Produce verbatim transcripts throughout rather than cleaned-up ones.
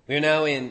We're now in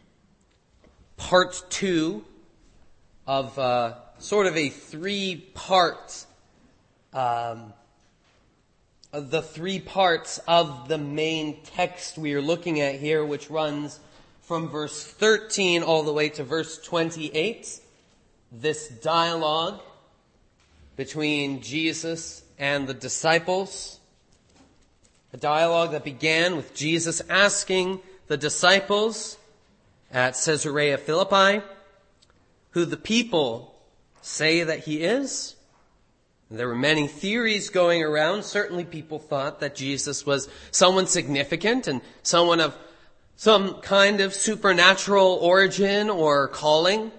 part two of uh, sort of a three-part, um, of the three parts of the main text we are looking at here, which runs from verse thirteen all the way to verse twenty-eight. This dialogue between Jesus and the disciples, a dialogue that began with Jesus asking the disciples at Caesarea Philippi who the people say that he is. There were many theories going around. Certainly people thought that Jesus was someone significant and someone of some kind of supernatural origin or calling.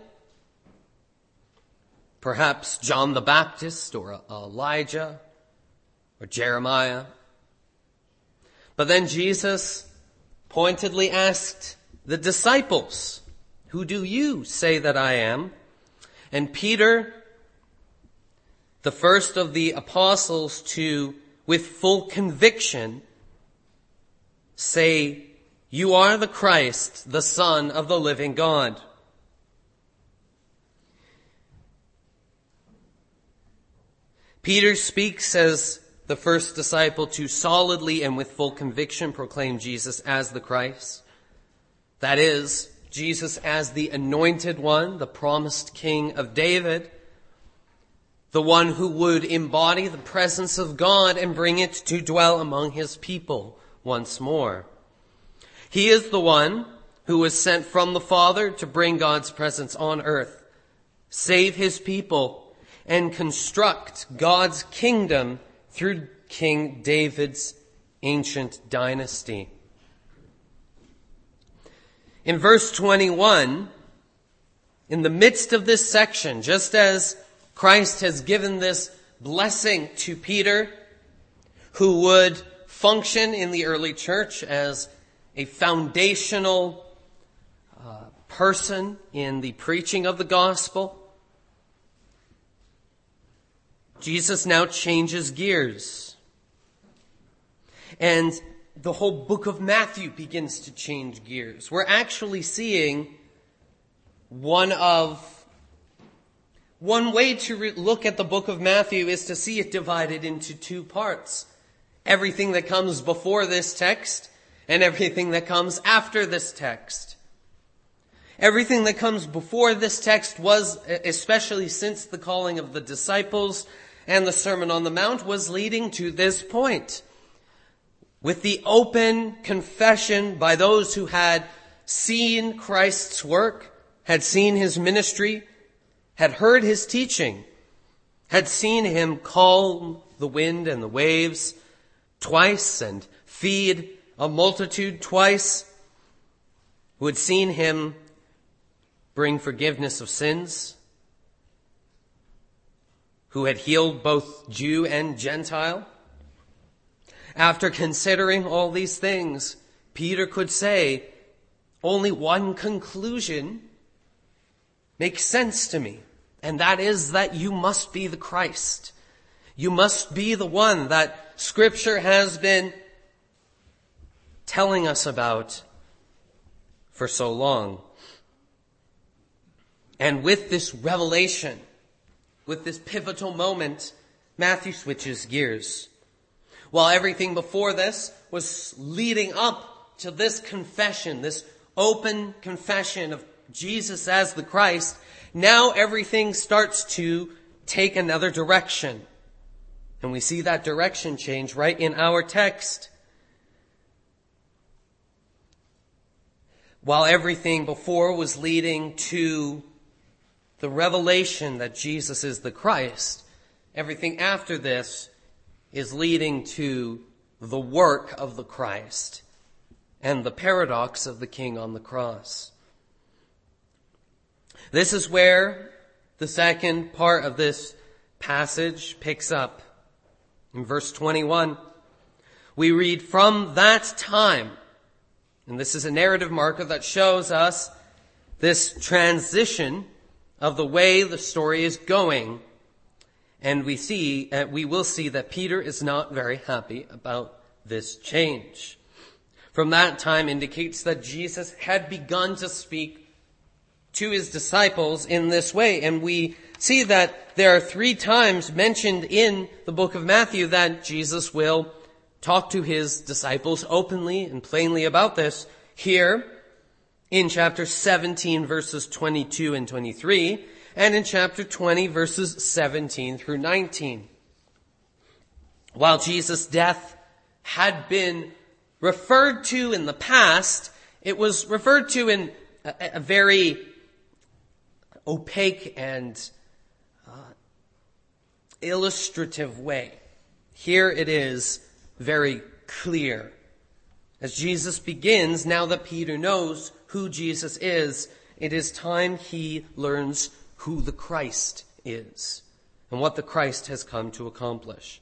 Perhaps John the Baptist or Elijah or Jeremiah. But then Jesus pointedly asked the disciples, "Who do you say that I am?" And Peter, the first of the apostles to, with full conviction, say, "You are the Christ, the Son of the living God." Peter speaks as the first disciple to solidly and with full conviction proclaim Jesus as the Christ. That is, Jesus as the anointed one, the promised King of David, the one who would embody the presence of God and bring it to dwell among his people once more. He is the one who was sent from the Father to bring God's presence on earth, save his people, and construct God's kingdom through King David's ancient dynasty. In verse twenty-one, in the midst of this section, just as Christ has given this blessing to Peter, who would function in the early church as a foundational uh, person in the preaching of the gospel, Jesus now changes gears. And the whole book of Matthew begins to change gears. We're actually seeing one of, one way to re- look at the book of Matthew is to see it divided into two parts. Everything that comes before this text and everything that comes after this text. Everything that comes before this text was, especially since the calling of the disciples and the Sermon on the Mount, was leading to this point. With the open confession by those who had seen Christ's work, had seen his ministry, had heard his teaching, had seen him calm the wind and the waves twice and feed a multitude twice, who had seen him bring forgiveness of sins, who had healed both Jew and Gentile. After considering all these things, Peter could say, only one conclusion makes sense to me, and that is that you must be the Christ. You must be the one that Scripture has been telling us about for so long. And with this revelation, with this pivotal moment, Matthew switches gears. While everything before this was leading up to this confession, this open confession of Jesus as the Christ, now everything starts to take another direction. And we see that direction change right in our text. While everything before was leading to the revelation that Jesus is the Christ, everything after this is leading to the work of the Christ and the paradox of the King on the cross. This is where the second part of this passage picks up. In verse twenty-one, we read, "From that time," and this is a narrative marker that shows us this transition of the way the story is going. And we see, uh, we will see that Peter is not very happy about this change. from that time indicates that Jesus had begun to speak to his disciples in this way. And we see that there are three times mentioned in the book of Matthew that Jesus will talk to his disciples openly and plainly about this. Here in chapter seventeen, verses twenty-two and twenty-three, and in chapter twenty, verses seventeen through nineteen. While Jesus' death had been referred to in the past, it was referred to in a, a very opaque and uh, illustrative way. Here it is very clear. As Jesus begins, now that Peter knows who Jesus is, it is time he learns who the Christ is and what the Christ has come to accomplish.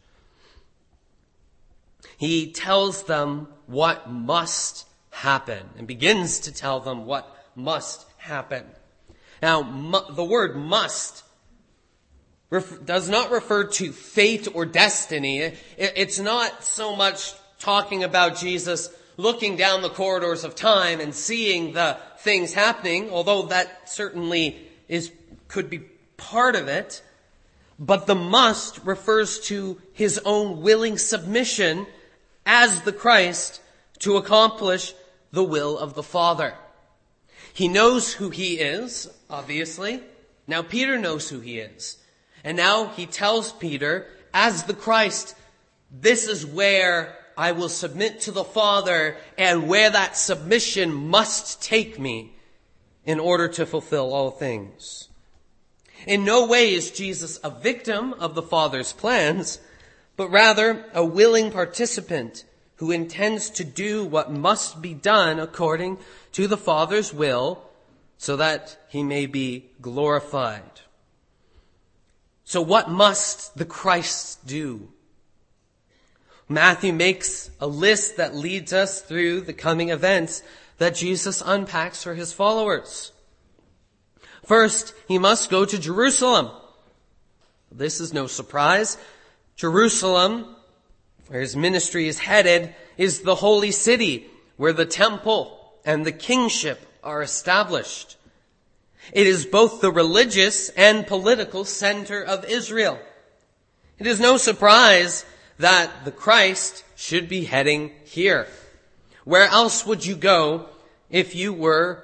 He tells them what must happen and begins to tell them what must happen. Now, mu- the word must ref- does not refer to fate or destiny. It, it's not so much talking about Jesus looking down the corridors of time and seeing the things happening, although that certainly is could be part of it. But the must refers to his own willing submission as the Christ to accomplish the will of the Father. He knows who he is, obviously. Now Peter knows who he is. And now he tells Peter, as the Christ, this is where I will submit to the Father and where that submission must take me in order to fulfill all things. In no way is Jesus a victim of the Father's plans, but rather a willing participant who intends to do what must be done according to the Father's will so that he may be glorified. So what must the Christ do? Matthew makes a list that leads us through the coming events that Jesus unpacks for his followers. First, he must go to Jerusalem. This is no surprise. Jerusalem, where his ministry is headed, is the holy city where the temple and the kingship are established. It is both the religious and political center of Israel. It is no surprise that the Christ should be heading here. Where else would you go if you were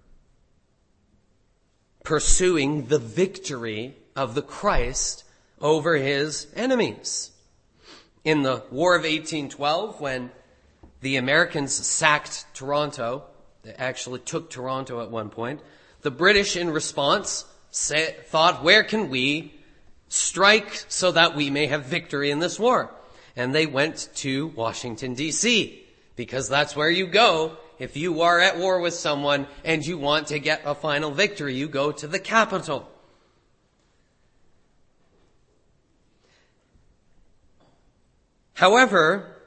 pursuing the victory of the Christ over his enemies? In the War of eighteen twelve, when the Americans sacked Toronto, they actually took Toronto at one point, the British in response say, thought, where can we strike so that we may have victory in this war? And they went to Washington, D C, because that's where you go if you are at war with someone and you want to get a final victory. You go to the capital. However,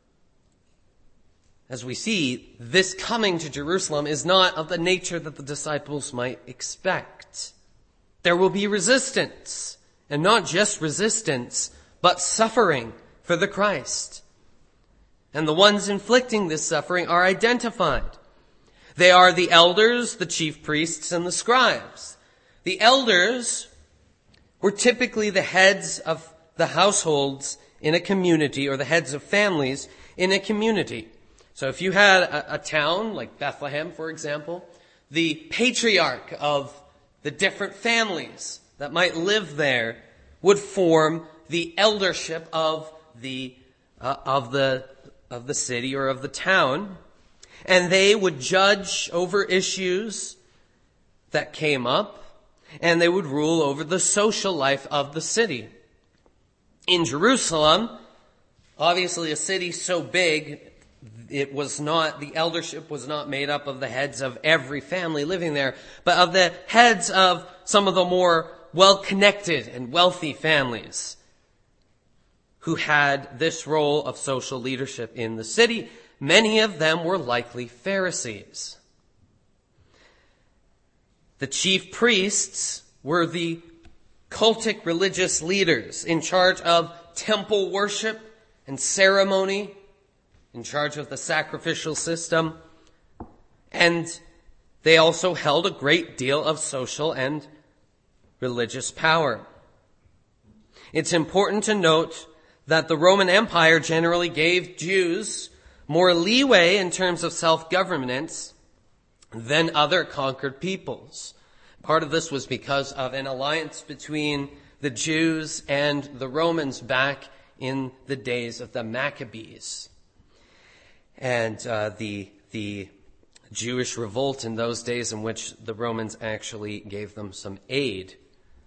as we see, this coming to Jerusalem is not of the nature that the disciples might expect. There will be resistance, and not just resistance, but suffering for the Christ. And the ones inflicting this suffering are identified. They are the elders, the chief priests, and the scribes. The elders were typically the heads of the households in a community, or the heads of families in a community. So if you had a, a town like Bethlehem, for example, the patriarch of the different families that might live there would form the eldership of the uh, of the of the city or of the town, and they would judge over issues that came up, and they would rule over the social life of the city. In Jerusalem, obviously a city so big, it was not, the eldership was not made up of the heads of every family living there, but of the heads of some of the more well-connected and wealthy families who had this role of social leadership in the city. Many of them were likely Pharisees. The chief priests were the cultic religious leaders in charge of temple worship and ceremony in charge of the sacrificial system, and they also held a great deal of social and religious power. It's important to note that the Roman Empire generally gave Jews more leeway in terms of self-governance than other conquered peoples. Part of this was because of an alliance between the Jews and the Romans back in the days of the Maccabees. And uh, the the Jewish revolt in those days, in which the Romans actually gave them some aid.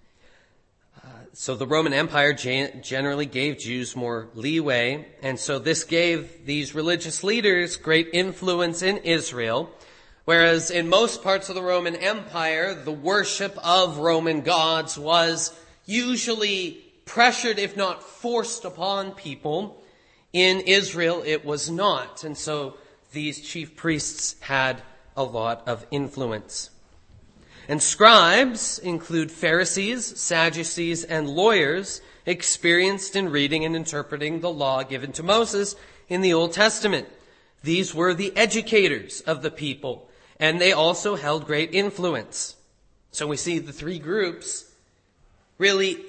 Uh, so the Roman Empire gen- generally gave Jews more leeway, and so this gave these religious leaders great influence in Israel, whereas in most parts of the Roman Empire, the worship of Roman gods was usually pressured, if not forced upon people. In Israel, it was not, and so these chief priests had a lot of influence. And scribes include Pharisees, Sadducees, and lawyers experienced in reading and interpreting the law given to Moses in the Old Testament. These were the educators of the people, and they also held great influence. So we see the three groups really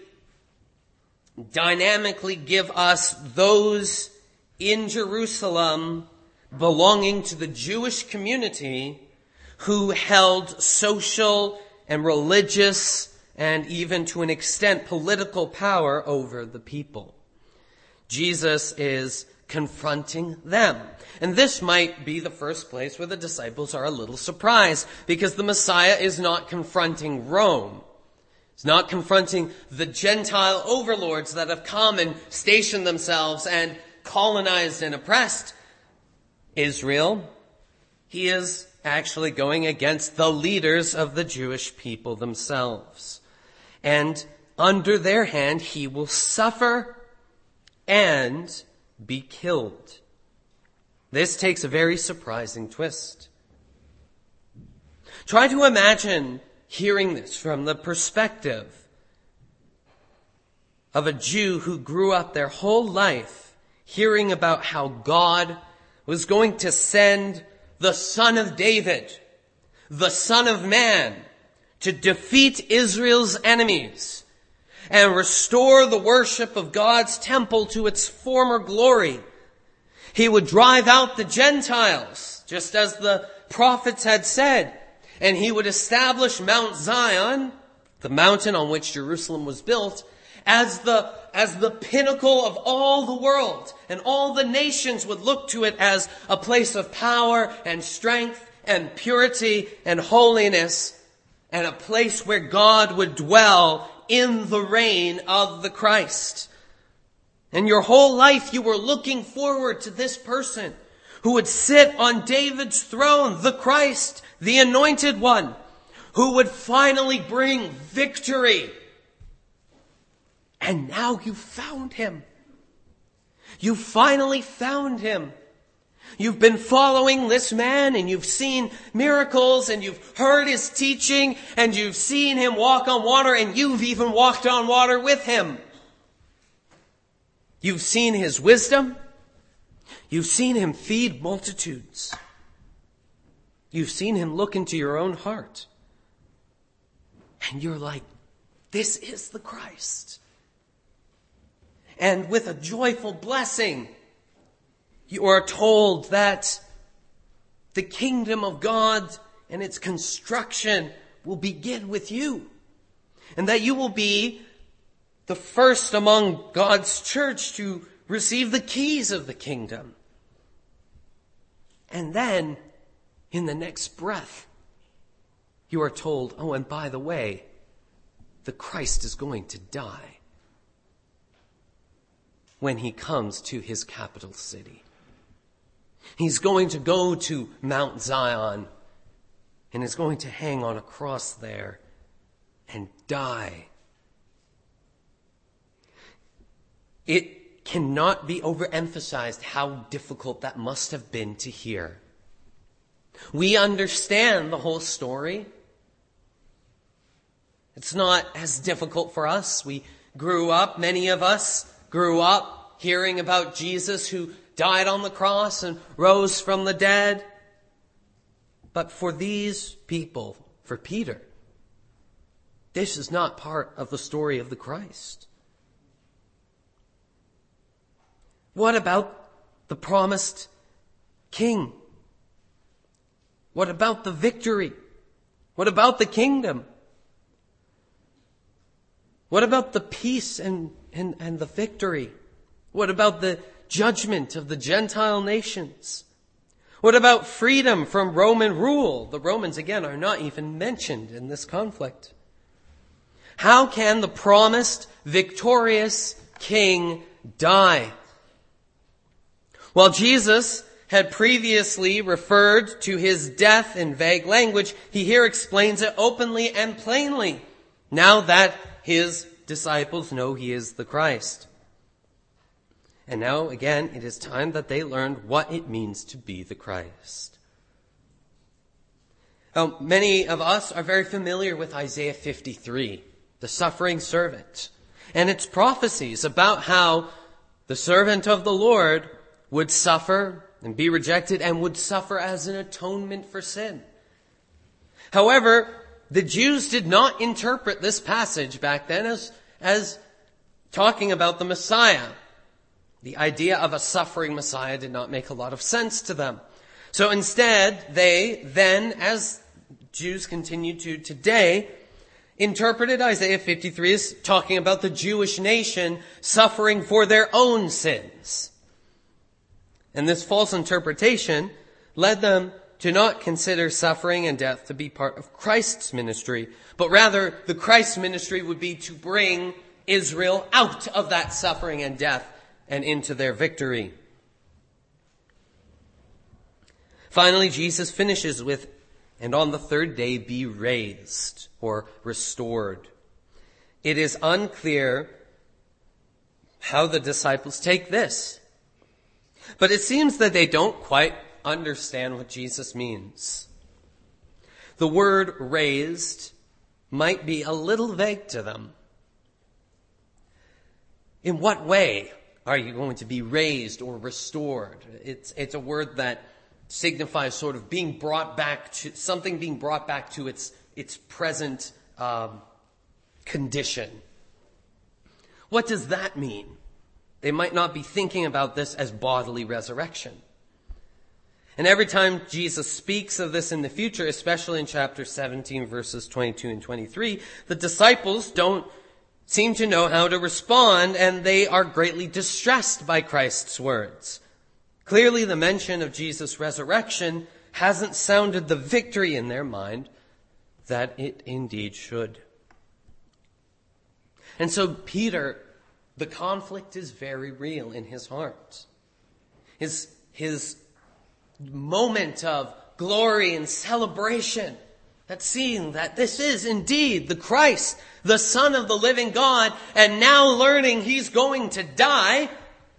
dynamically give us those in Jerusalem belonging to the Jewish community who held social and religious and even to an extent political power over the people. Jesus is confronting them. And this might be the first place where the disciples are a little surprised, because the Messiah is not confronting Rome. He's not confronting the Gentile overlords that have come and stationed themselves and colonized and oppressed Israel. He is actually going against the leaders of the Jewish people themselves. And under their hand, he will suffer and be killed. This takes a very surprising twist. Try to imagine hearing this from the perspective of a Jew who grew up their whole life hearing about how God was going to send the Son of David, the Son of Man, to defeat Israel's enemies and restore the worship of God's temple to its former glory. He would drive out the Gentiles, just as the prophets had said, and he would establish Mount Zion, the mountain on which Jerusalem was built, as the, as the pinnacle of all the world. And all the nations would look to it as a place of power and strength and purity and holiness, and a place where God would dwell in the reign of the Christ. And your whole life you were looking forward to this person who would sit on David's throne, the Christ, the Anointed One, who would finally bring victory. And now you found him. You finally found him. You've been following this man, and you've seen miracles, and you've heard his teaching, and you've seen him walk on water, and you've even walked on water with him. You've seen his wisdom. You've seen him feed multitudes. You've seen him look into your own heart. And you're like, this is the Christ. And with a joyful blessing, you are told that the kingdom of God and its construction will begin with you. And that you will be the first among God's church to receive the keys of the kingdom. And then, in the next breath, you are told, oh, and by the way, the Christ is going to die when he comes to his capital city. He's going to go to Mount Zion and is going to hang on a cross there and die. It cannot be overemphasized how difficult that must have been to hear. We understand the whole story. It's not as difficult for us. We grew up, many of us grew up hearing about Jesus who died on the cross and rose from the dead. But for these people, for Peter, this is not part of the story of the Christ. What about the promised king? What about the victory? What about the kingdom? What about the peace and, and, and the victory? What about the judgment of the Gentile nations? What about freedom from Roman rule? The Romans, again, are not even mentioned in this conflict. How can the promised victorious king die? While Jesus had previously referred to his death in vague language, he here explains it openly and plainly, now that his disciples know he is the Christ. And now, again, it is time that they learned what it means to be the Christ. Now, many of us are very familiar with Isaiah fifty-three, the suffering servant, and its prophecies about how the servant of the Lord would suffer and be rejected and would suffer as an atonement for sin. However, the Jews did not interpret this passage back then as, as talking about the Messiah. The idea of a suffering Messiah did not make a lot of sense to them. So instead, they then, as Jews continue to today, interpreted Isaiah fifty-three as talking about the Jewish nation suffering for their own sins. And this false interpretation led them to not consider suffering and death to be part of Christ's ministry, but rather the Christ's ministry would be to bring Israel out of that suffering and death and into their victory. Finally, Jesus finishes with, and on the third day be raised or restored. It is unclear how the disciples take this, but it seems that they don't quite understand what Jesus means. The word raised might be a little vague to them. In what way are you going to be raised or restored? It's, it's a word that signifies sort of being brought back to, something being brought back to its, its present um, condition. What does that mean? They might not be thinking about this as bodily resurrection. And every time Jesus speaks of this in the future, especially in chapter seventeen, verses twenty-two and twenty-three, the disciples don't seem to know how to respond, and they are greatly distressed by Christ's words. Clearly, the mention of Jesus' resurrection hasn't sounded the victory in their mind that it indeed should. And so Peter, the conflict is very real in his heart. His, his moment of glory and celebration, that seeing that this is indeed the Christ, the Son of the living God, and now learning he's going to die,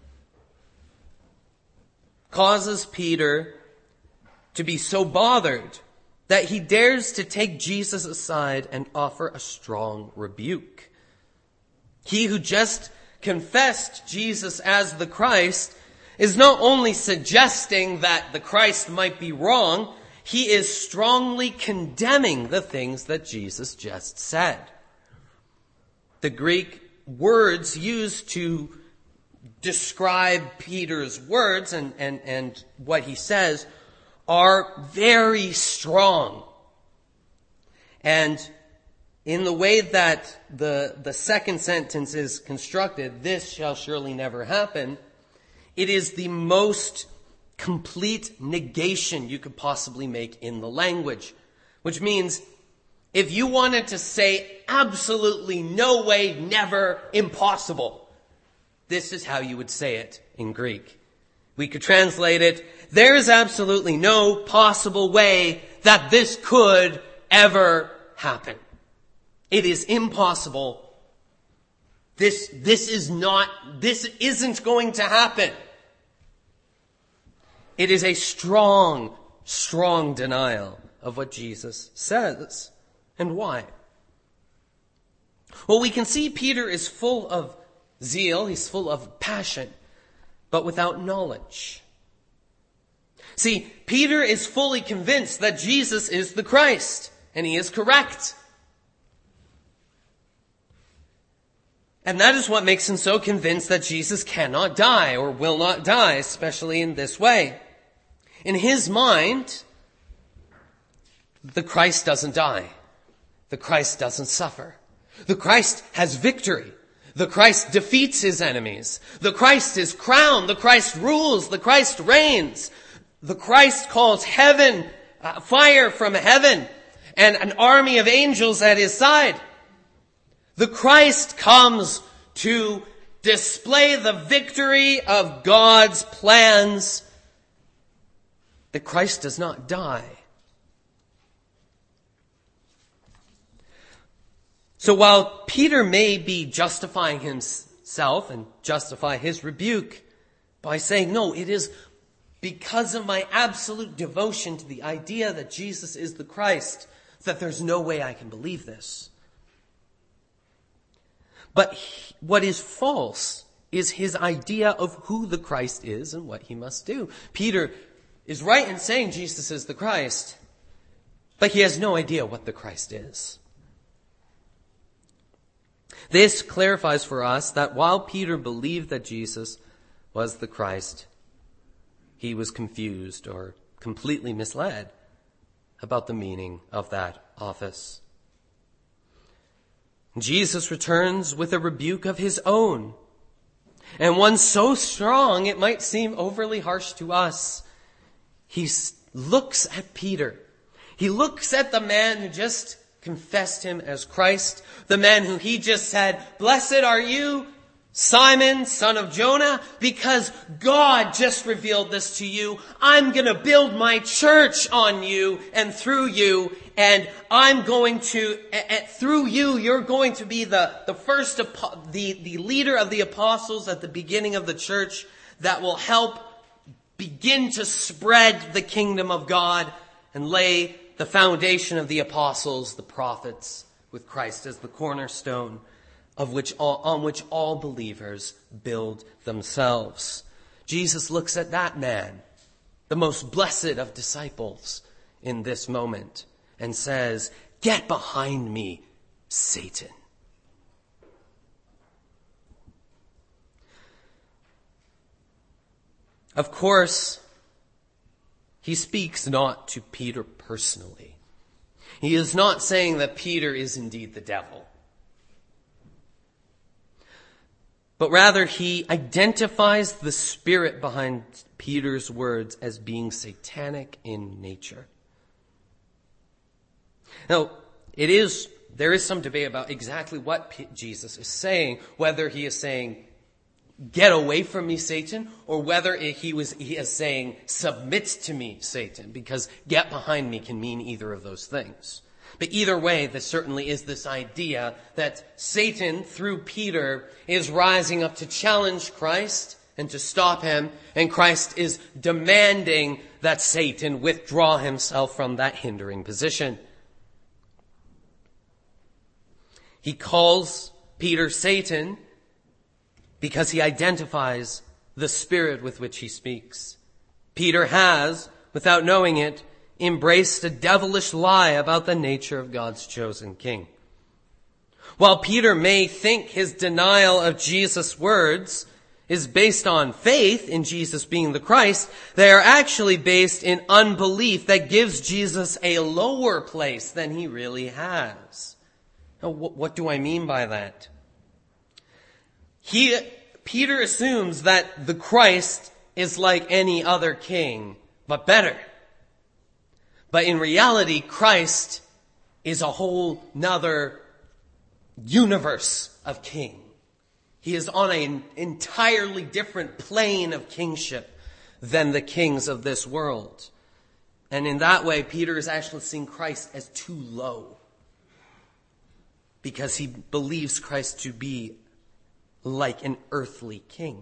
causes Peter to be so bothered that he dares to take Jesus aside and offer a strong rebuke. He who just confessed Jesus as the Christ is not only suggesting that the Christ might be wrong, he is strongly condemning the things that Jesus just said. The Greek words used to describe Peter's words and, and, and what he says are very strong. And in the way that the, the second sentence is constructed, this shall surely never happen, it is the most complete negation you could possibly make in the language. Which means, if you wanted to say absolutely no way, never, impossible, this is how you would say it in Greek. We could translate it, there is absolutely no possible way that this could ever happen. It is impossible. This, this is not, this isn't going to happen. It is a strong, strong denial of what Jesus says. And why? Well, we can see Peter is full of zeal. He's full of passion. but without knowledge. See, Peter is fully convinced that Jesus is the Christ, and he is correct. And that is what makes him so convinced that Jesus cannot die or will not die, especially in this way. In his mind, the Christ doesn't die. The Christ doesn't suffer. The Christ has victory. The Christ defeats his enemies. The Christ is crowned. The Christ rules. The Christ reigns. The Christ calls heaven, uh, fire from heaven, and an army of angels at his side. The Christ comes to display the victory of God's plans. The Christ does not die. So while Peter may be justifying himself and justify his rebuke by saying, no, it is because of my absolute devotion to the idea that Jesus is the Christ that there's no way I can believe this. But he, what is false is his idea of who the Christ is and what he must do. Peter is right in saying Jesus is the Christ, but he has no idea what the Christ is. This clarifies for us that while Peter believed that Jesus was the Christ, he was confused or completely misled about the meaning of that office. Jesus returns with a rebuke of his own, and one so strong it might seem overly harsh to us. He looks at Peter. He looks at the man who just confessed him as Christ, the man who he just said, "Blessed are you, Simon, son of Jonah, because God just revealed this to you. I'm going to build my church on you and through you, and I'm going to, through you, you're going to be the, the first, the, the leader of the apostles at the beginning of the church that will help begin to spread the kingdom of God and lay the foundation of the apostles, the prophets, with Christ as the cornerstone of which all, on which all believers build themselves." Jesus looks at that man, the most blessed of disciples in this moment, and says, "Get behind me, Satan." Of course, he speaks not to Peter personally. He is not saying that Peter is indeed the devil. But rather, he identifies the spirit behind Peter's words as being satanic in nature. Now, it is, there is some debate about exactly what P- Jesus is saying, whether he is saying, "Get away from me, Satan," or whether he was he is saying, "Submit to me, Satan," because "get behind me" can mean either of those things. But either way, there certainly is this idea that Satan, through Peter, is rising up to challenge Christ and to stop him, and Christ is demanding that Satan withdraw himself from that hindering position. He calls Peter Satan because he identifies the spirit with which he speaks. Peter has, without knowing it, embraced a devilish lie about the nature of God's chosen king. While Peter may think his denial of Jesus' words is based on faith in Jesus being the Christ, they are actually based in unbelief that gives Jesus a lower place than he really has. Now, what do I mean by that? He, Peter assumes that the Christ is like any other king, but better. But in reality, Christ is a whole nother universe of king. He is on an entirely different plane of kingship than the kings of this world. And in that way, Peter is actually seeing Christ as too low, because he believes Christ to be like an earthly king.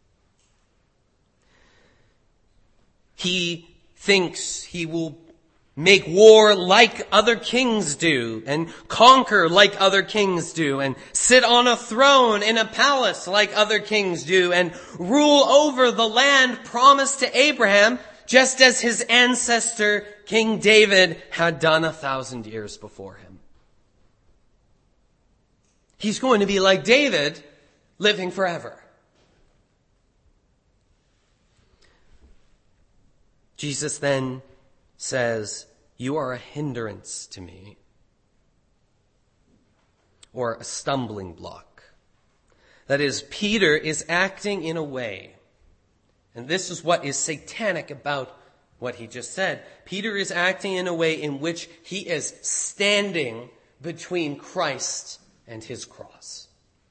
He thinks he will make war like other kings do, and conquer like other kings do, and sit on a throne in a palace like other kings do, and rule over the land promised to Abraham, just as his ancestor King David had done a thousand years before him. He's going to be like David, living forever. Jesus then says, "You are a hindrance to me," or a stumbling block. That is, Peter is acting in a way, and this is what is satanic about what he just said. Peter is acting in a way in which he is standing between Christ and his cross.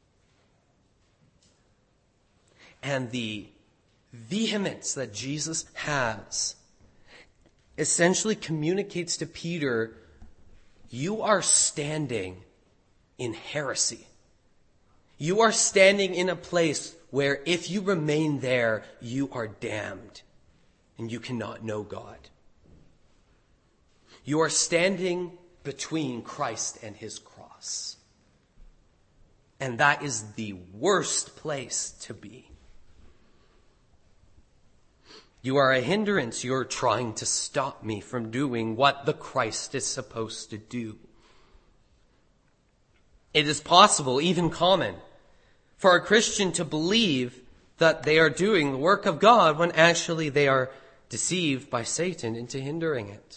And the vehemence that Jesus has essentially communicates to Peter, you are standing in heresy. You are standing in a place where if you remain there, you are damned and you cannot know God. You are standing between Christ and his cross. And that is the worst place to be. You are a hindrance. You're trying to stop me from doing what the Christ is supposed to do. It is possible, even common, for a Christian to believe that they are doing the work of God when actually they are deceived by Satan into hindering it.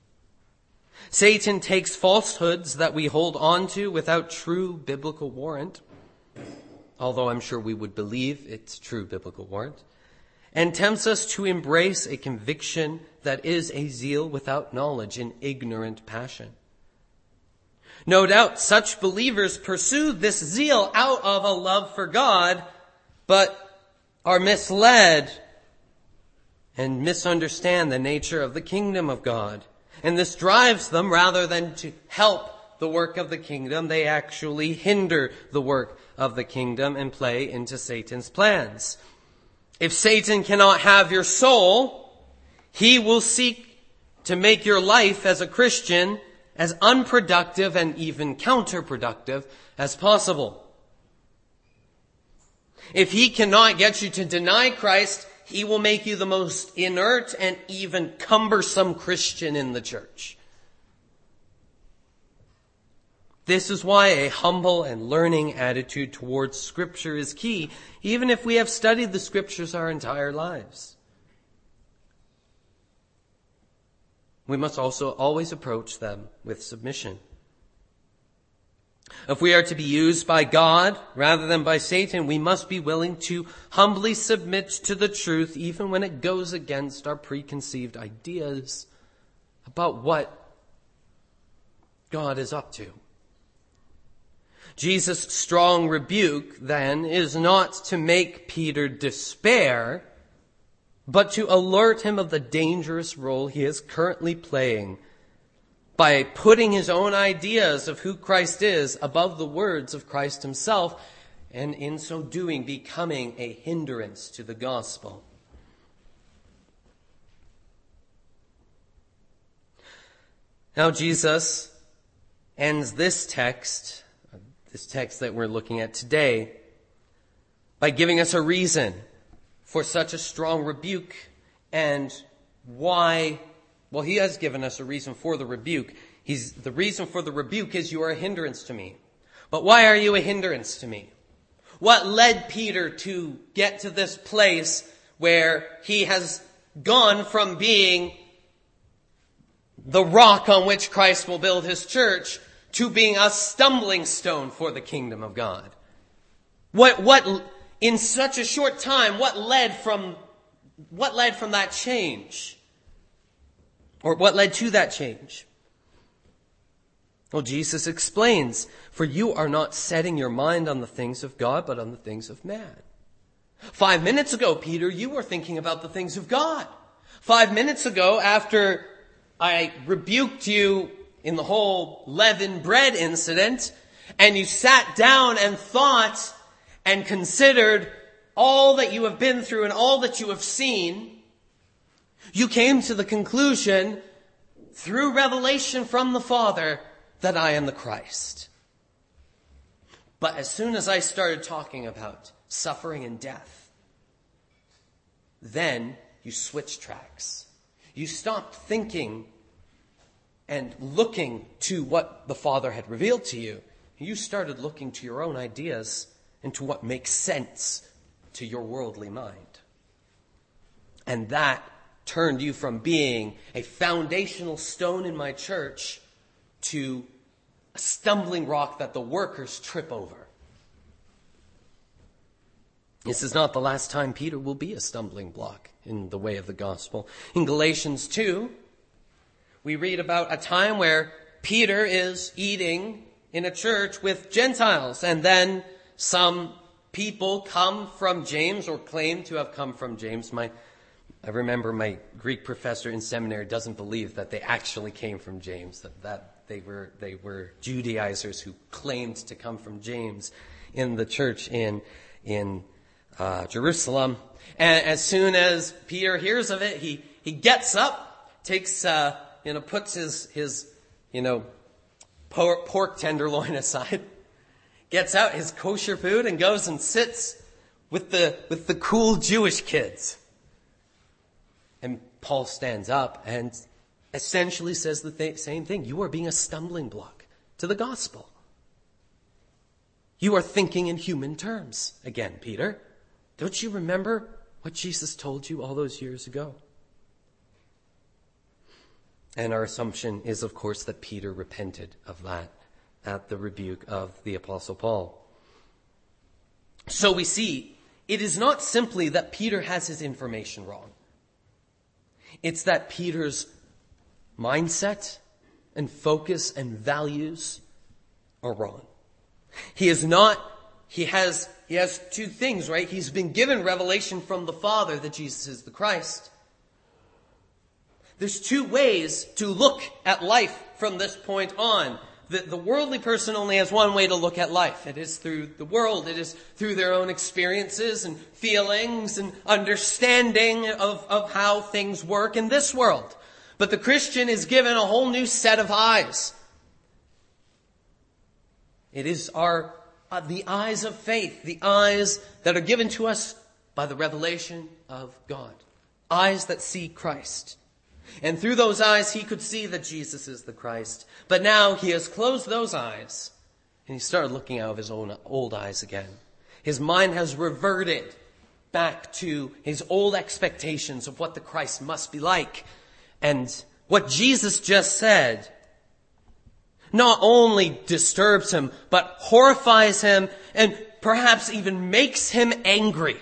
Satan takes falsehoods that we hold on to without true biblical warrant, although I'm sure we would believe it's true biblical warrant, and tempts us to embrace a conviction that is a zeal without knowledge, an ignorant passion. No doubt such believers pursue this zeal out of a love for God, but are misled and misunderstand the nature of the kingdom of God. And this drives them, rather than to help the work of the kingdom, they actually hinder the work of the kingdom and play into Satan's plans. If Satan cannot have your soul, he will seek to make your life as a Christian as unproductive and even counterproductive as possible. If he cannot get you to deny Christ, he will make you the most inert and even cumbersome Christian in the church. This is why a humble and learning attitude towards Scripture is key, even if we have studied the Scriptures our entire lives. We must also always approach them with submission. If we are to be used by God rather than by Satan, we must be willing to humbly submit to the truth, even when it goes against our preconceived ideas about what God is up to. Jesus' strong rebuke, then, is not to make Peter despair, but to alert him of the dangerous role he is currently playing by putting his own ideas of who Christ is above the words of Christ himself, and in so doing becoming a hindrance to the gospel. Now Jesus ends this text, this text that we're looking at today, by giving us a reason for such a strong rebuke and why. Well, he has given us a reason for the rebuke. He's, the reason for the rebuke is you are a hindrance to me. But why are you a hindrance to me? What led Peter to get to this place where he has gone from being the rock on which Christ will build his church to being a stumbling stone for the kingdom of God? What, what, in such a short time, what led from, what led from that change? Or what led to that change? Well, Jesus explains, for you are not setting your mind on the things of God, but on the things of man. Five minutes ago, Peter, you were thinking about the things of God. Five minutes ago, after I rebuked you in the whole leavened bread incident, and you sat down and thought and considered all that you have been through and all that you have seen, you came to the conclusion through revelation from the Father that I am the Christ. But as soon as I started talking about suffering and death, then you switch tracks. You stopped thinking and looking to what the Father had revealed to you. You started looking to your own ideas and to what makes sense to your worldly mind. And that turned you from being a foundational stone in my church to a stumbling rock that the workers trip over. This is not the last time Peter will be a stumbling block in the way of the gospel. In Galatians two, we read about a time where Peter is eating in a church with Gentiles, and then some people come from James, or claim to have come from James. My, I remember my Greek professor in seminary doesn't believe that they actually came from James, that, that they were they were Judaizers who claimed to come from James in the church in in uh, Jerusalem. And as soon as Peter hears of it, he he gets up, takes uh, you know puts his his you know pork, pork tenderloin aside, gets out his kosher food and goes and sits with the with the cool Jewish kids. And Paul stands up and essentially says the th- same thing. You are being a stumbling block to the gospel. You are thinking in human terms again, Peter. Don't you remember what Jesus told you all those years ago? And our assumption is, of course, that Peter repented of that at the rebuke of the Apostle Paul. So we see, it is not simply that Peter has his information wrong. It's that Peter's mindset and focus and values are wrong. He is not, he has, he has two things, right? He's been given revelation from the Father that Jesus is the Christ. There's two ways to look at life from this point on. The, the worldly person only has one way to look at life. It is through the world. It is through their own experiences and feelings and understanding of, of how things work in this world. But the Christian is given a whole new set of eyes. It is our uh, the eyes of faith, the eyes that are given to us by the revelation of God. Eyes that see Christ. And through those eyes, he could see that Jesus is the Christ. But now he has closed those eyes, and he started looking out of his own old eyes again. His mind has reverted back to his old expectations of what the Christ must be like. And what Jesus just said not only disturbs him, but horrifies him, and perhaps even makes him angry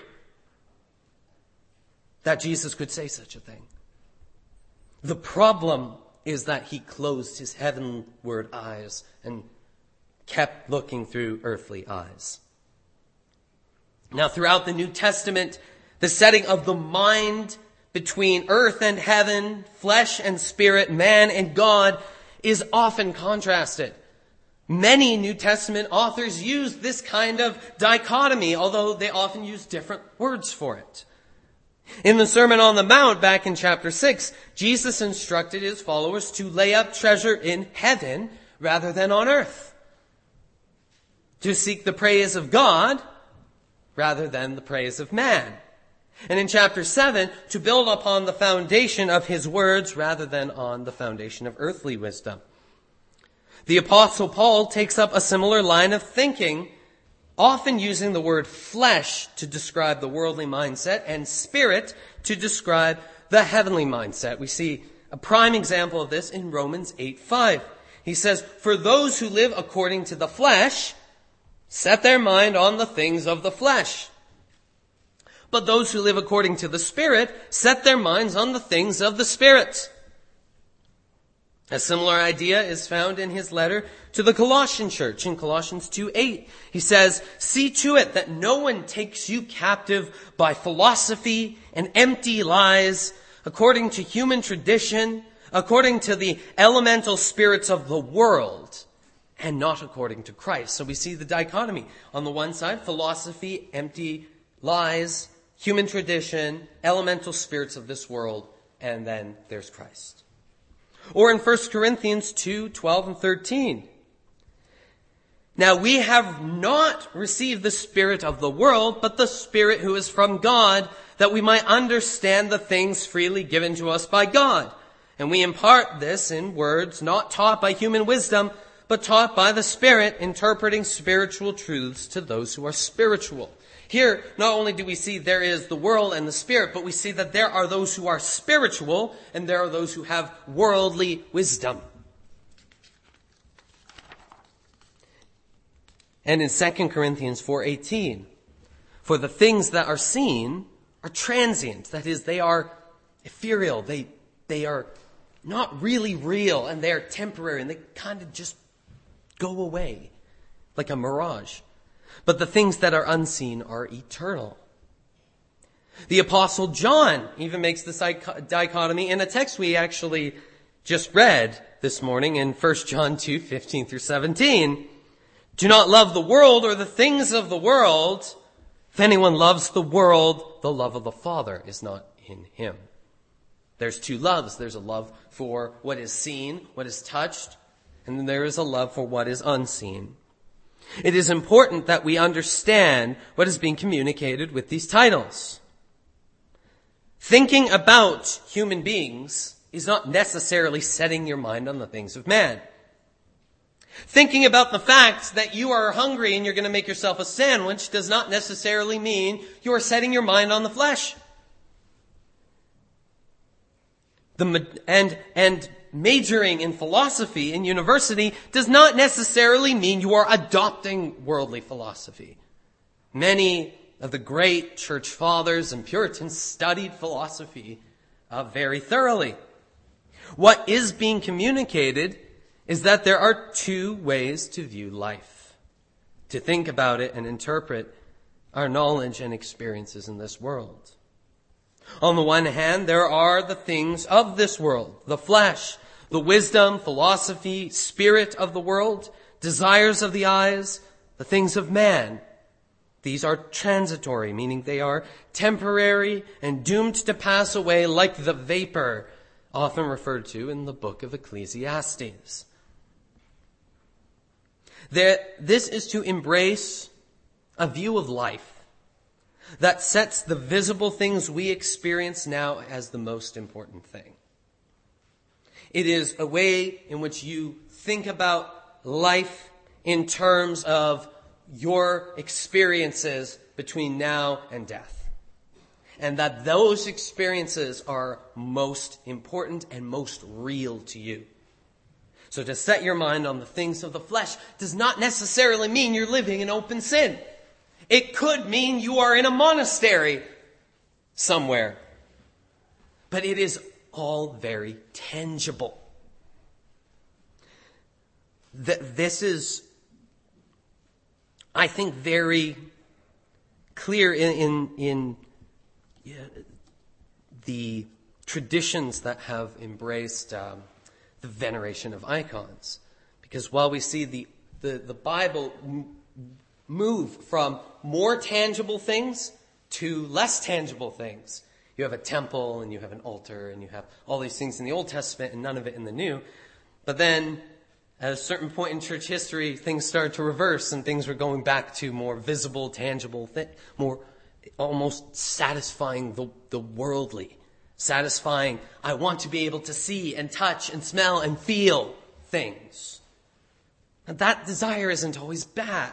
that Jesus could say such a thing. The problem is that he closed his heavenward eyes and kept looking through earthly eyes. Now, throughout the New Testament, the setting of the mind between earth and heaven, flesh and spirit, man and God, is often contrasted. Many New Testament authors use this kind of dichotomy, although they often use different words for it. In the Sermon on the Mount, back in chapter six, Jesus instructed his followers to lay up treasure in heaven rather than on earth. To seek the praise of God rather than the praise of man. And in chapter seven, to build upon the foundation of his words rather than on the foundation of earthly wisdom. The Apostle Paul takes up a similar line of thinking, often using the word flesh to describe the worldly mindset and spirit to describe the heavenly mindset. We see a prime example of this in Romans eight five. He says, "For those who live according to the flesh set their mind on the things of the flesh. But those who live according to the Spirit set their minds on the things of the Spirit." A similar idea is found in his letter to the Colossian church in Colossians two eight. He says, "See to it that no one takes you captive by philosophy and empty lies, according to human tradition, according to the elemental spirits of the world, and not according to Christ." So we see the dichotomy. On the one side, philosophy, empty lies, human tradition, elemental spirits of this world, and then there's Christ. Or in First Corinthians two, twelve and thirteen. Now we have not received the Spirit of the world, but the Spirit who is from God, that we might understand the things freely given to us by God. And we impart this in words not taught by human wisdom, but taught by the Spirit, interpreting spiritual truths to those who are spiritual. Here, not only do we see there is the world and the Spirit, but we see that there are those who are spiritual, and there are those who have worldly wisdom. And in Second Corinthians four eighteen, for the things that are seen are transient. That is, they are ethereal. They, they are not really real, and they are temporary, and they kind of just go away like a mirage. But the things that are unseen are eternal. The Apostle John even makes this dichotomy in a text we actually just read this morning in First John two fifteen through seventeen. Do not love the world or the things of the world. If anyone loves the world, the love of the Father is not in him. There's two loves. There's a love for what is seen, what is touched, and then there is a love for what is unseen. It is important that we understand what is being communicated with these titles. Thinking about human beings is not necessarily setting your mind on the things of man. Thinking about the fact that you are hungry and you're going to make yourself a sandwich does not necessarily mean you are setting your mind on the flesh. The, and, and majoring in philosophy in university does not necessarily mean you are adopting worldly philosophy. Many of the great church fathers and Puritans studied philosophy uh, very thoroughly. What is being communicated is that there are two ways to view life, to think about it and interpret our knowledge and experiences in this world. On the one hand, there are the things of this world, the flesh, the wisdom, philosophy, spirit of the world, desires of the eyes, the things of man. These are transitory, meaning they are temporary and doomed to pass away like the vapor often referred to in the book of Ecclesiastes. That this is to embrace a view of life that sets the visible things we experience now as the most important thing. It is a way in which you think about life in terms of your experiences between now and death. And that those experiences are most important and most real to you. So to set your mind on the things of the flesh does not necessarily mean you're living in open sin. It could mean you are in a monastery somewhere. But it is all very tangible. This is, I think, very clear in, in, in yeah, the traditions that have embraced um, the veneration of icons. Because while we see the, the, the Bible m- move from more tangible things to less tangible things, you have a temple and you have an altar and you have all these things in the Old Testament and none of it in the New. But then at a certain point in church history, things started to reverse and things were going back to more visible, tangible, th- more almost satisfying the, the worldly. Satisfying, I want to be able to see and touch and smell and feel things. And that desire isn't always bad.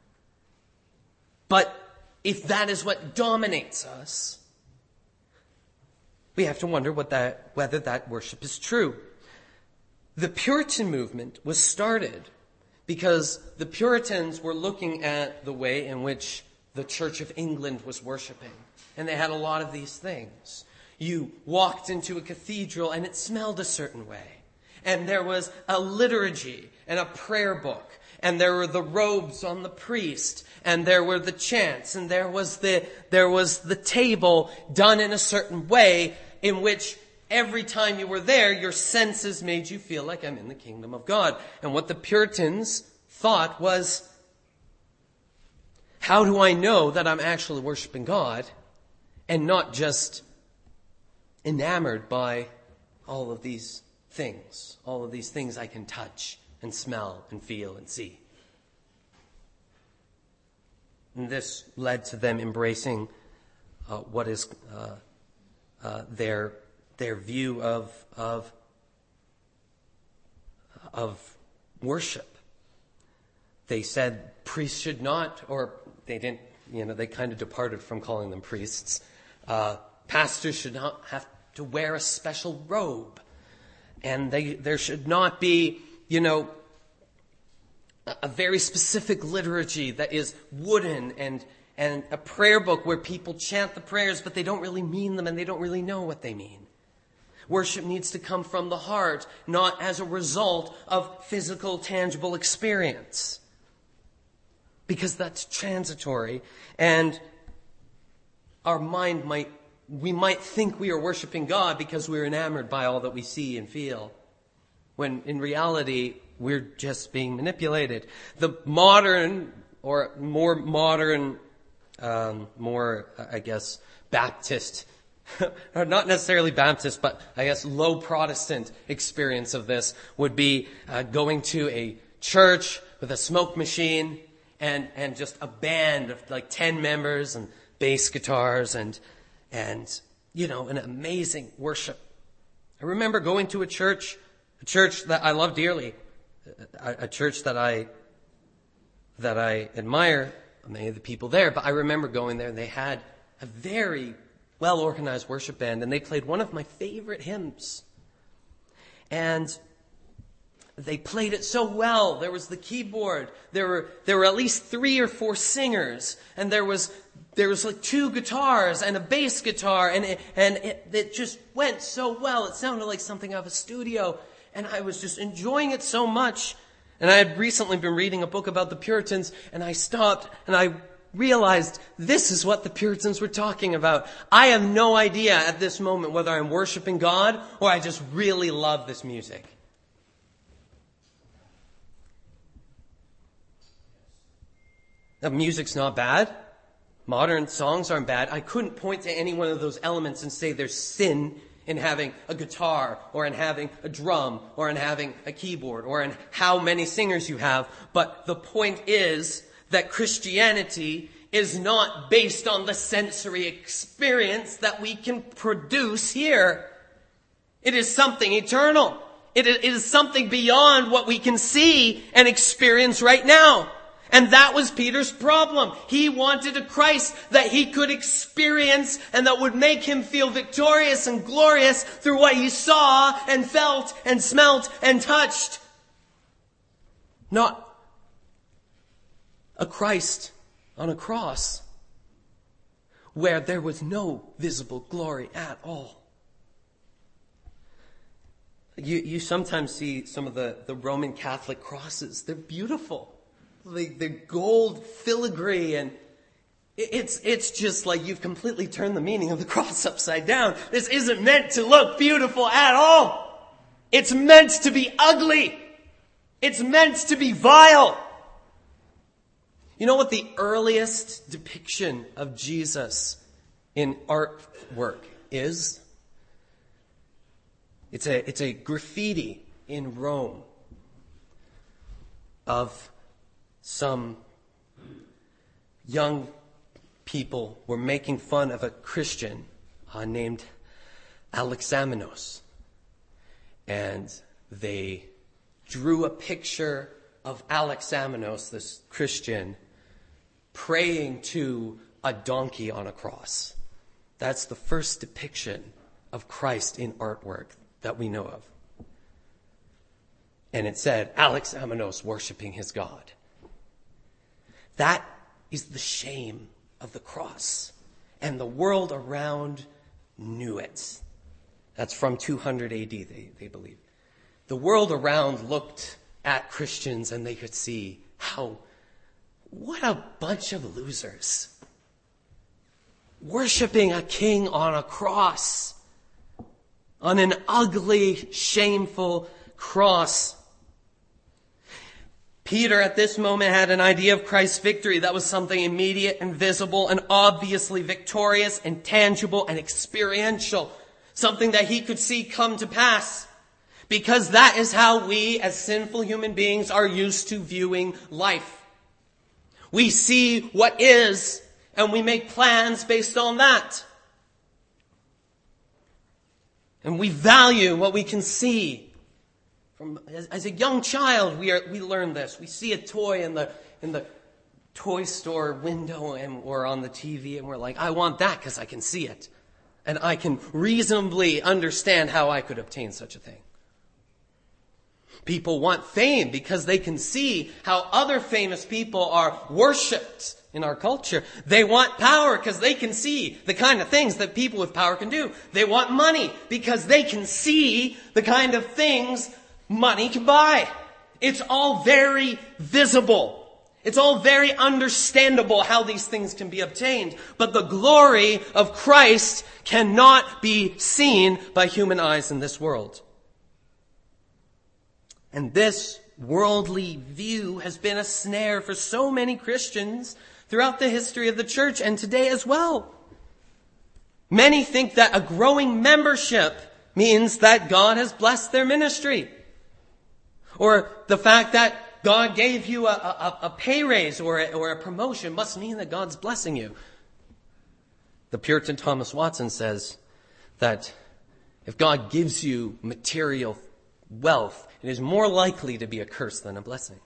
But if that is what dominates us, we have to wonder what that, whether that worship is true. The Puritan movement was started because the Puritans were looking at the way in which the Church of England was worshiping. And they had a lot of these things. You walked into a cathedral and it smelled a certain way. And there was a liturgy and a prayer book. And there were the robes on the priest. And there were the chants. And there was the, there was the table done in a certain way in which every time you were there, your senses made you feel like I'm in the kingdom of God. And what the Puritans thought was, how do I know that I'm actually worshiping God and not just enamored by all of these things, all of these things I can touch and smell and feel and see. And this led to them embracing uh, what is uh, uh, their their view of of of worship. They said priests should not, or they didn't. You know, they kind of departed from calling them priests. Uh, pastors should not have to wear a special robe, and they there should not be, you know, a very specific liturgy that is wooden and and a prayer book where people chant the prayers, but they don't really mean them and they don't really know what they mean. Worship needs to come from the heart, not as a result of physical, tangible experience. Because that's transitory, and our mind might, we might think we are worshiping God because we're enamored by all that we see and feel, when in reality, we're just being manipulated. The modern, or more modern, um, more, I guess, Baptist, or not necessarily Baptist, but I guess low Protestant experience of this would be uh, going to a church with a smoke machine and, and just a band of like ten members and bass guitars and, and, you know, an amazing worship. I remember going to a church, a church that I love dearly, a, a church that I, that I admire many of the people there, but I remember going there and they had a very well-organized worship band, and they played one of my favorite hymns. And they played it so well. There was the keyboard. There were there were at least three or four singers, and there was there was like two guitars and a bass guitar, and it, and it, it just went so well. It sounded like something out of a studio, and I was just enjoying it so much. And I had recently been reading a book about the Puritans, and I stopped and I realized this is what the Puritans were talking about. I have no idea at this moment whether I'm worshiping God or I just really love this music. The music's not bad. Modern songs aren't bad. I couldn't point to any one of those elements and say there's sin in having a guitar or in having a drum or in having a keyboard or in how many singers you have. But the point is that Christianity is not based on the sensory experience that we can produce here. It is something eternal. It is something beyond what we can see and experience right now. And that was Peter's problem. He wanted a Christ that he could experience and that would make him feel victorious and glorious through what he saw and felt and smelt and touched. Not a Christ on a cross where there was no visible glory at all. You, you sometimes see some of the, the Roman Catholic crosses. They're beautiful. The, the gold filigree, and it's, it's just like you've completely turned the meaning of the cross upside down. This isn't meant to look beautiful at all. It's meant to be ugly. It's meant to be vile. You know what the earliest depiction of Jesus in artwork is? It's a, it's a graffiti in Rome of some young people were making fun of a Christian uh, named Alexamenos. And they drew a picture of Alexamenos, this Christian, praying to a donkey on a cross. That's the first depiction of Christ in artwork that we know of. And it said, Alexamenos worshiping his God. That is the shame of the cross. And the world around knew it. That's from two hundred A D, they, they believe. The world around looked at Christians and they could see how, what a bunch of losers. Worshipping a king on a cross. On an ugly, shameful cross. Peter at this moment had an idea of Christ's victory that was something immediate and visible and obviously victorious and tangible and experiential. Something that he could see come to pass. Because that is how we as sinful human beings are used to viewing life. We see what is, and we make plans based on that. And we value what we can see. From as, as a young child, we are we learn this. We see a toy in the in the toy store window and or on the T V, and we're like, I want that because I can see it. And I can reasonably understand how I could obtain such a thing. People want fame because they can see how other famous people are worshipped in our culture. They want power because they can see the kind of things that people with power can do. They want money because they can see the kind of things money can buy. It's all very visible. It's all very understandable how these things can be obtained. But the glory of Christ cannot be seen by human eyes in this world. And this worldly view has been a snare for so many Christians throughout the history of the church and today as well. Many think that a growing membership means that God has blessed their ministry. Or the fact that God gave you a, a, a pay raise or a, or a promotion must mean that God's blessing you. The Puritan Thomas Watson says that if God gives you material wealth, it is more likely to be a curse than a blessing.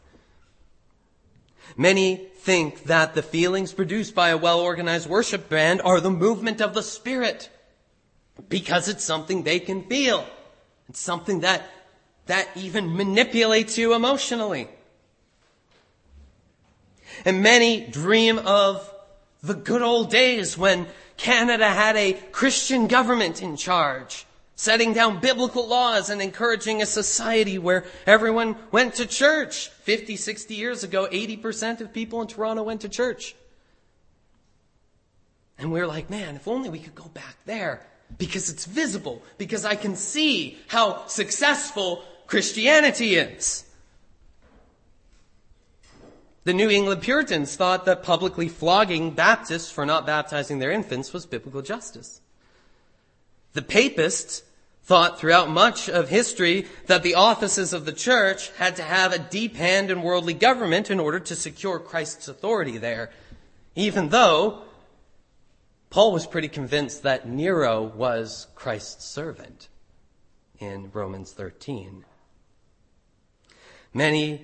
Many think that the feelings produced by a well-organized worship band are the movement of the Spirit because it's something they can feel. It's something that, that even manipulates you emotionally. And many dream of the good old days when Canada had a Christian government in charge, setting down biblical laws and encouraging a society where everyone went to church. fifty, sixty years ago, eighty percent of people in Toronto went to church. And we were like, man, if only we could go back there because it's visible, because I can see how successful Christianity is. The New England Puritans thought that publicly flogging Baptists for not baptizing their infants was biblical justice. The Papists thought throughout much of history that the offices of the church had to have a deep hand in worldly government in order to secure Christ's authority there, even though Paul was pretty convinced that Nero was Christ's servant in Romans thirteen. Many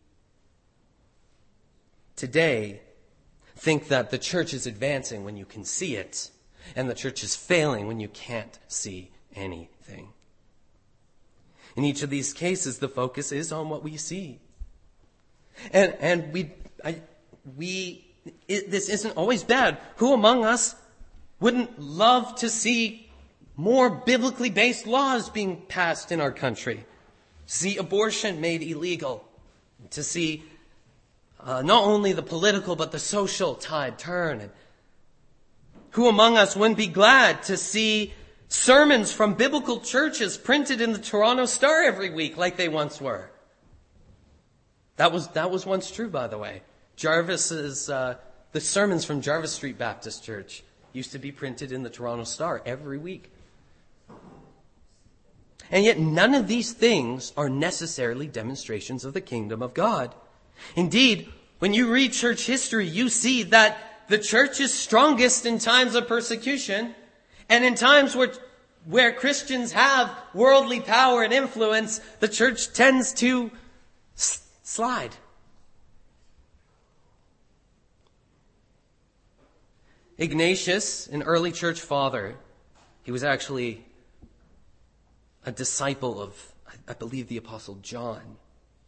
today think that the church is advancing when you can see it, and the church is failing when you can't see anything. In each of these cases, the focus is on what we see. And and we I, we it, this isn't always bad. Who among us wouldn't love to see more biblically based laws being passed in our country? To see abortion made illegal. To see uh, not only the political but the social tide turn. And who among us wouldn't be glad to see sermons from biblical churches printed in the Toronto Star every week like they once were? That was that was once true, by the way. Jarvis's uh, the sermons from Jarvis Street Baptist Church used to be printed in the Toronto Star every week. And yet none of these things are necessarily demonstrations of the kingdom of God. Indeed, when you read church history, you see that the church is strongest in times of persecution and in times where, where Christians have worldly power and influence, the church tends to s- slide. Ignatius, an early church father, he was actually a disciple of, I believe, the Apostle John.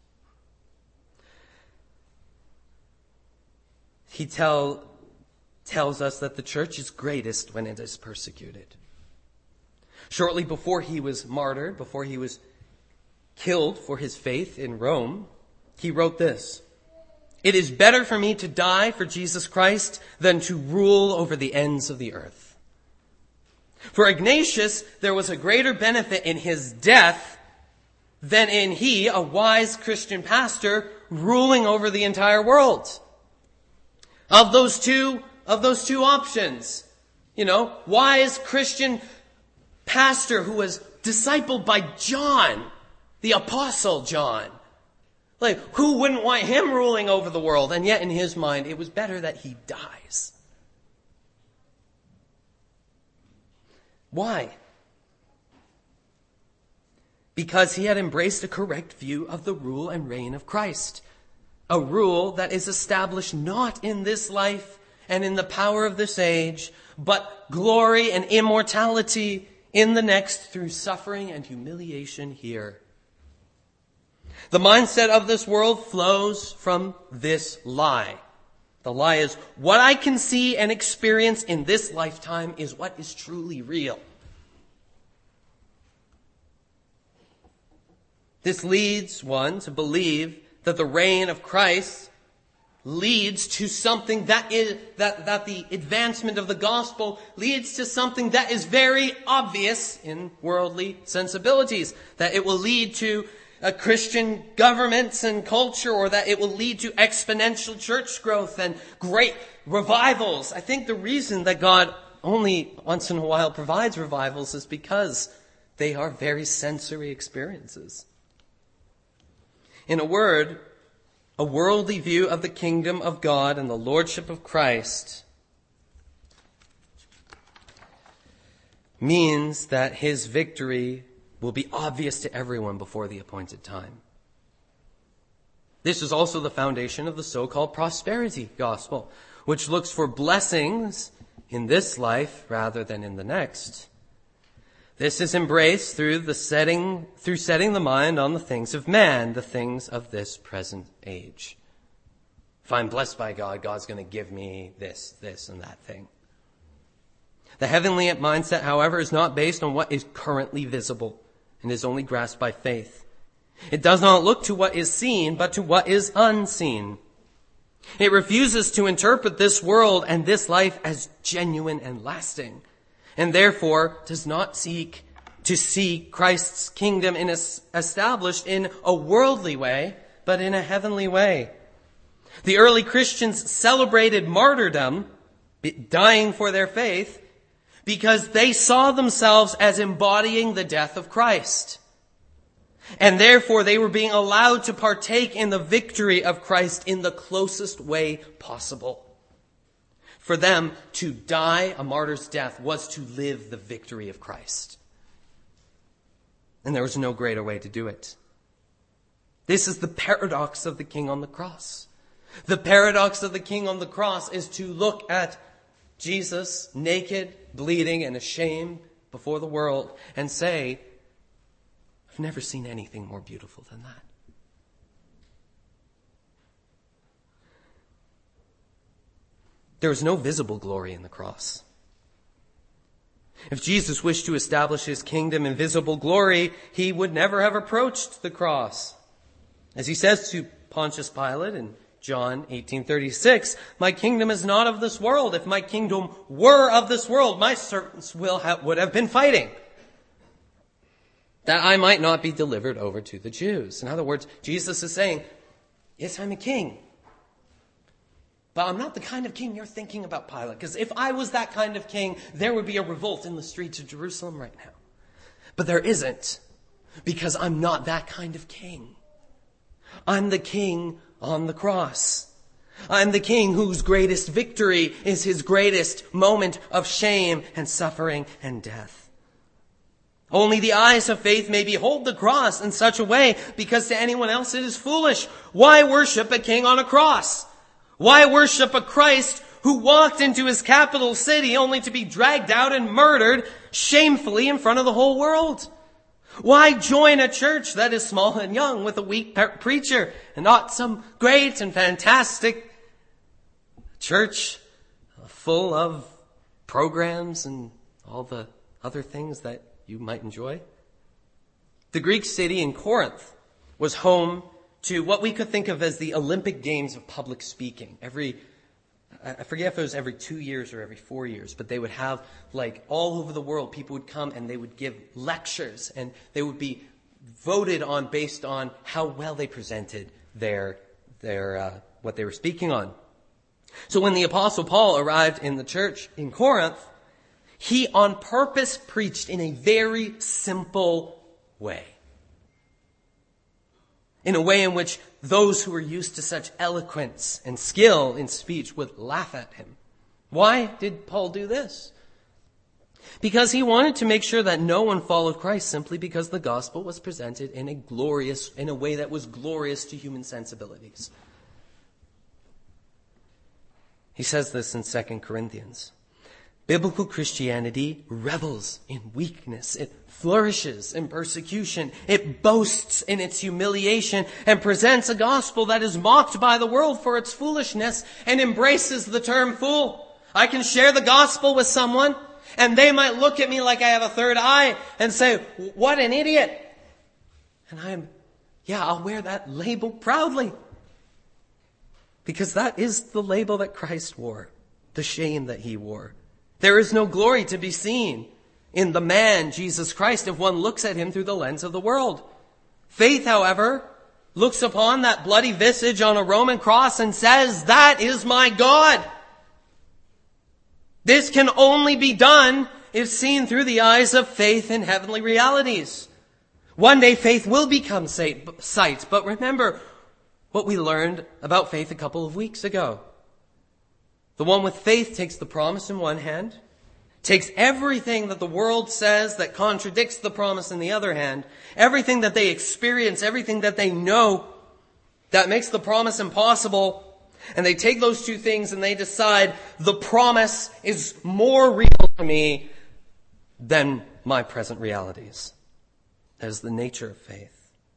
He tell, tells us that the church is greatest when it is persecuted. Shortly before he was martyred, before he was killed for his faith in Rome, he wrote this: "It is better for me to die for Jesus Christ than to rule over the ends of the earth." For Ignatius, there was a greater benefit in his death than in he, a wise Christian pastor, ruling over the entire world. Of those two, of those two options, you know, wise Christian pastor who was discipled by John, The Apostle John. Like, who wouldn't want him ruling over the world? And yet in his mind, it was better that he dies. Why? Because he had embraced a correct view of the rule and reign of Christ. A rule that is established not in this life and in the power of this age, but glory and immortality in the next through suffering and humiliation here. The mindset of this world flows from this lie. The lie is, what I can see and experience in this lifetime is what is truly real. This leads one to believe that the reign of Christ leads to something that is, that, that the advancement of the gospel leads to something that is very obvious in worldly sensibilities. That it will lead to a Christian governments and culture, or that it will lead to exponential church growth and great revivals. I think the reason that God only once in a while provides revivals is because they are very sensory experiences. In a word, a worldly view of the kingdom of God and the lordship of Christ means that his victory will be obvious to everyone before the appointed time. This is also the foundation of the so-called prosperity gospel, which looks for blessings in this life rather than in the next. This is embraced through the setting, through setting the mind on the things of man, the things of this present age. If I'm blessed by God, God's going to give me this, this, and that thing. The heavenly mindset, however, is not based on what is currently visible and is only grasped by faith. It does not look to what is seen, but to what is unseen. It refuses to interpret this world and this life as genuine and lasting, and therefore does not seek to see Christ's kingdom in a, established in a worldly way, but in a heavenly way. The early Christians celebrated martyrdom, dying for their faith, because they saw themselves as embodying the death of Christ. And therefore they were being allowed to partake in the victory of Christ in the closest way possible. For them, to die a martyr's death was to live the victory of Christ. And there was no greater way to do it. This is the paradox of the King on the cross. The paradox of the King on the cross is to look at Jesus, naked, bleeding, and ashamed before the world, and say, I've never seen anything more beautiful than that. There is no visible glory in the cross. If Jesus wished to establish his kingdom in visible glory, he would never have approached the cross. As he says to Pontius Pilate in John eighteen thirty-six, my kingdom is not of this world. If my kingdom were of this world, my servants will have, would have been fighting, that I might not be delivered over to the Jews. In other words, Jesus is saying, yes, I'm a king, but I'm not the kind of king you're thinking about, Pilate. Because if I was that kind of king, there would be a revolt in the streets of Jerusalem right now. But there isn't, because I'm not that kind of king. I'm the king on the cross. I'm the king whose greatest victory is his greatest moment of shame and suffering and death. Only the eyes of faith may behold the cross in such a way, because to anyone else it is foolish. Why worship a king on a cross? Why worship a Christ who walked into his capital city only to be dragged out and murdered shamefully in front of the whole world? Why join a church that is small and young with a weak preacher and not some great and fantastic church full of programs and all the other things that you might enjoy? The Greek city in Corinth was home to what we could think of as the Olympic Games of public speaking. Every I forget if it was every two years or every four years, but they would have, like, all over the world, people would come and they would give lectures, and they would be voted on based on how well they presented their, their, uh, what they were speaking on. So when the Apostle Paul arrived in the church in Corinth, he on purpose preached in a very simple way. in a way in which those who were used to such eloquence and skill in speech would laugh at him. Why did Paul do this? Because he wanted to make sure that no one followed Christ simply because the gospel was presented in a glorious, in a way that was glorious to human sensibilities. He says this in Second Corinthians. Biblical Christianity revels in weakness. It flourishes in persecution. It boasts in its humiliation and presents a gospel that is mocked by the world for its foolishness and embraces the term fool. I can share the gospel with someone and they might look at me like I have a third eye and say, what an idiot. And I'm, yeah, I'll wear that label proudly. Because that is the label that Christ wore, the shame that he wore. There is no glory to be seen in the man, Jesus Christ, if one looks at him through the lens of the world. Faith, however, looks upon that bloody visage on a Roman cross and says, that is my God. This can only be done if seen through the eyes of faith in heavenly realities. One day faith will become sight, but remember what we learned about faith a couple of weeks ago. The one with faith takes the promise in one hand, takes everything that the world says that contradicts the promise in the other hand, everything that they experience, everything that they know that makes the promise impossible, and they take those two things and they decide the promise is more real to me than my present realities. That is the nature of faith.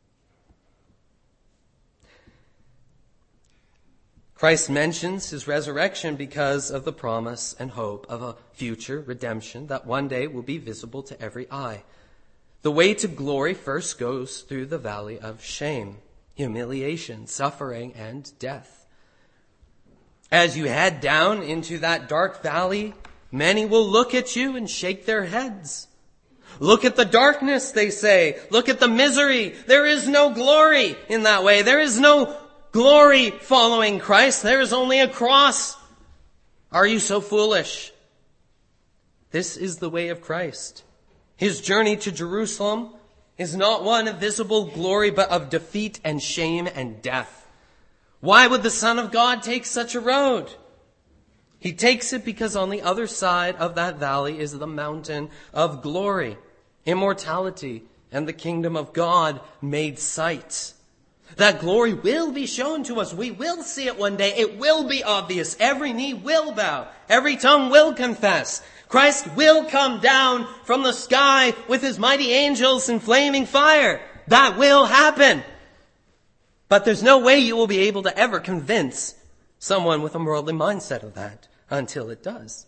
Christ mentions his resurrection because of the promise and hope of a future redemption that one day will be visible to every eye. The way to glory first goes through the valley of shame, humiliation, suffering, and death. As you head down into that dark valley, many will look at you and shake their heads. Look at the darkness, they say. Look at the misery. There is no glory in that way. There is no glory following Christ. There is only a cross. Are you so foolish? This is the way of Christ. His journey to Jerusalem is not one of visible glory, but of defeat and shame and death. Why would the Son of God take such a road? He takes it because on the other side of that valley is the mountain of glory, immortality, and the kingdom of God made sight. That glory will be shown to us. We will see it one day. It will be obvious. Every knee will bow. Every tongue will confess. Christ will come down from the sky with his mighty angels in flaming fire. That will happen. But there's no way you will be able to ever convince someone with a worldly mindset of that until it does.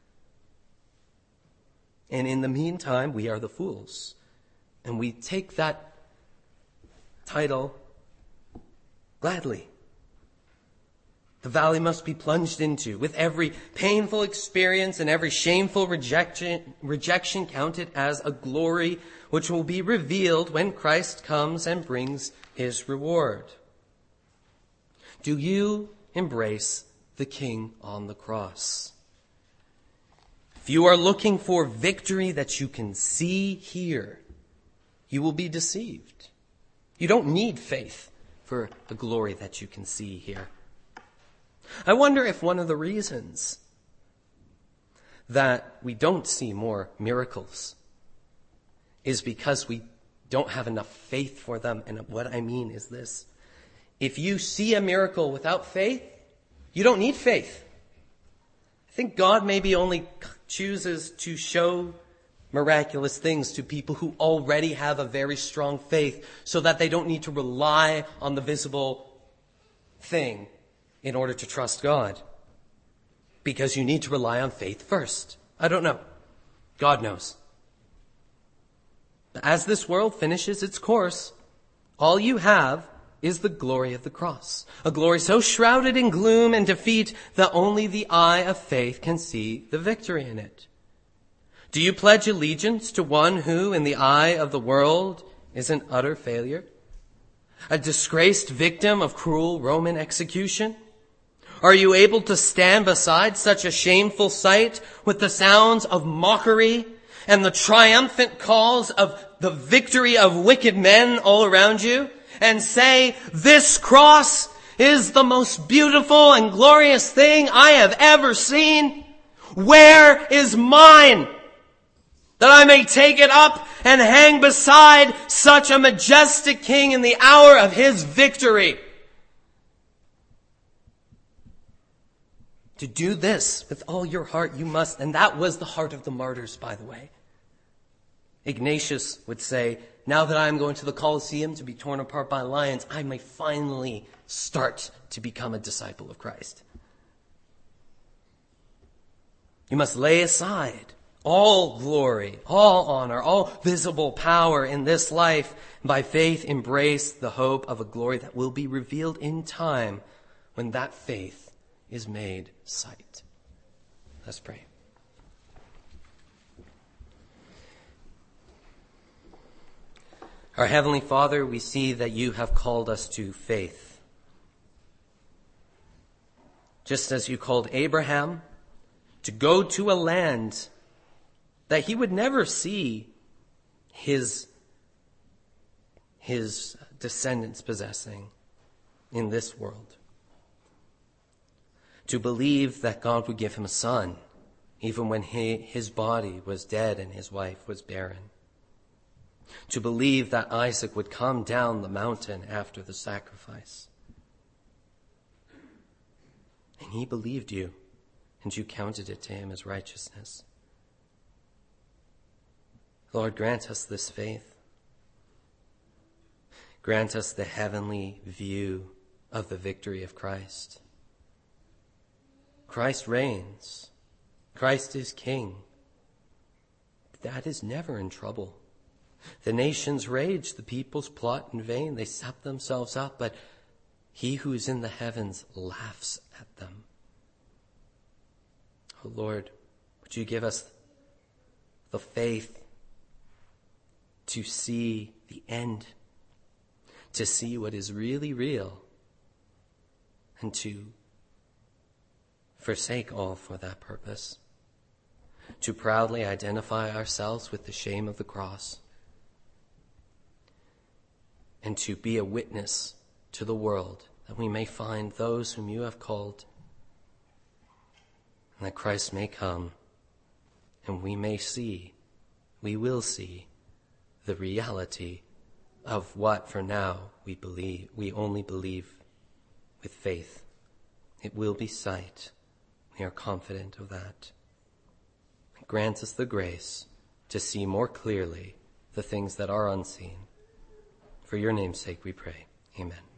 And in the meantime, we are the fools. And we take that title gladly. The valley must be plunged into with every painful experience and every shameful rejection, rejection counted as a glory which will be revealed when Christ comes and brings his reward. Do you embrace the King on the cross? If you are looking for victory that you can see here, you will be deceived. You don't need faith for the glory that you can see here. I wonder if one of the reasons that we don't see more miracles is because we don't have enough faith for them. And what I mean is this. If you see a miracle without faith, you don't need faith. I think God maybe only chooses to show miraculous things to people who already have a very strong faith so that they don't need to rely on the visible thing in order to trust God. Because you need to rely on faith first. I don't know. God knows. As this world finishes its course, all you have is the glory of the cross. A glory so shrouded in gloom and defeat that only the eye of faith can see the victory in it. Do you pledge allegiance to one who, in the eye of the world, is an utter failure? A disgraced victim of cruel Roman execution? Are you able to stand beside such a shameful sight with the sounds of mockery and the triumphant calls of the victory of wicked men all around you? and say, this cross is the most beautiful and glorious thing I have ever seen? Where is mine, that I may take it up and hang beside such a majestic King in the hour of his victory? To do this with all your heart you must, and that was the heart of the martyrs, by the way. Ignatius would say, now that I am going to the Colosseum to be torn apart by lions, I may finally start to become a disciple of Christ. You must lay aside all glory, all honor, all visible power in this life, and by faith embrace the hope of a glory that will be revealed in time when that faith is made sight. Let's pray. Our Heavenly Father, we see that you have called us to faith. Just as you called Abraham to go to a land that he would never see his, his descendants possessing in this world. To believe that God would give him a son, even when he, his body was dead and his wife was barren. To believe that Isaac would come down the mountain after the sacrifice. And he believed you, and you counted it to him as righteousness. Lord, grant us this faith. Grant us the heavenly view of the victory of Christ. Christ reigns. Christ is King. That is never in trouble. The nations rage, the peoples plot in vain, they sap themselves up, but he who is in the heavens laughs at them. Oh Lord, would you give us the faith to see the end, to see what is really real, and to forsake all for that purpose, to proudly identify ourselves with the shame of the cross, and to be a witness to the world, that we may find those whom you have called, and that Christ may come, and we may see, we will see, the reality of what for now we believe, we only believe with faith. It will be sight. We are confident of that. Grant us the grace to see more clearly the things that are unseen. For your name's sake we pray. Amen.